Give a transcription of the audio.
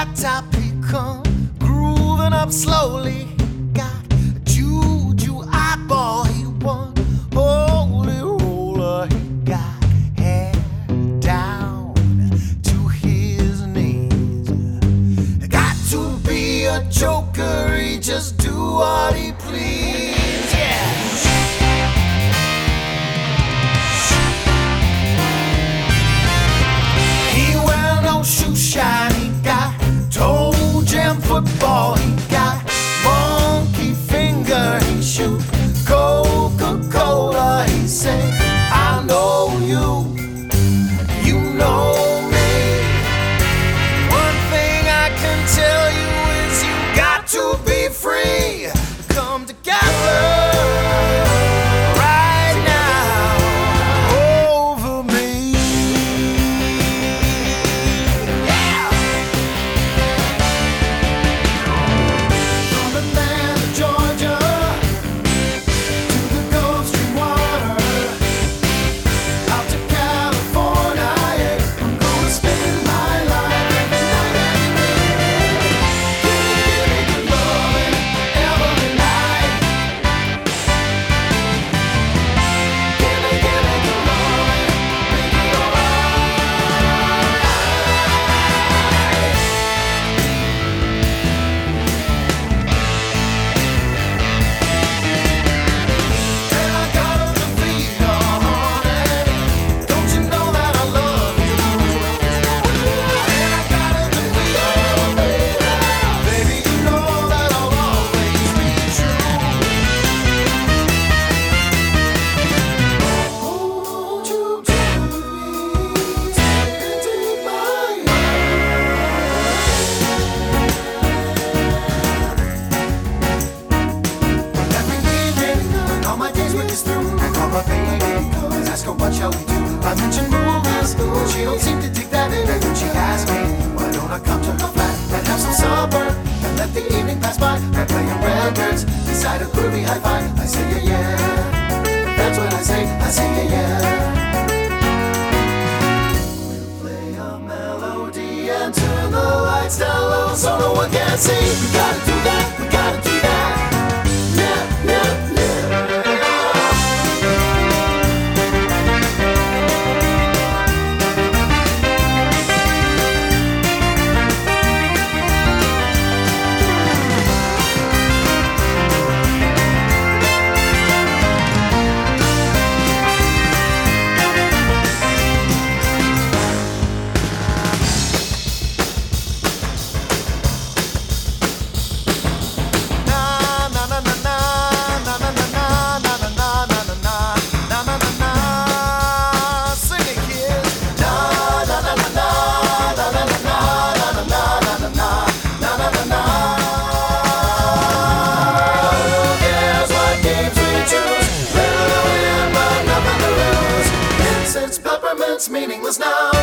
flat top, he come grooving up slowly. Got a juju eyeball, he won holy roller. He got hair down to his knees. Got to be a joker, he just do what he please. Yeah. He wear no shoe shine, he got toe jam football, he got monkey finger, he shoot Coca-Cola, he say, I know you, you know me. One thing I can tell you is you got to be free. Come together right now over me. Yeah. From Atlanta, Georgia, to the Gulf Stream water, out to California, yeah, I'm gonna spend my life every night and day. Give me good loving every night. Give me good loving, make it alright. And I gotta defeat the heartache. Don't you know that I love you? And I gotta defeat the baby. Baby, you know that I'll always be true. Won't you take me, take my every evening, when all my days work is through, I call my baby, ask her what shall we do. I mention movies, but she don't seem to dig that in. And when she asks me, why don't I come to her flat and have some supper and let the evening pass by by playing records beside a groovy hi-fi? I say yeah, yeah. That's what I say yeah, yeah. We'll play a melody and turn the lights down low so no one can see. We gotta do that, we gotta do that. Yeah, yeah, yeah. Meaningless now.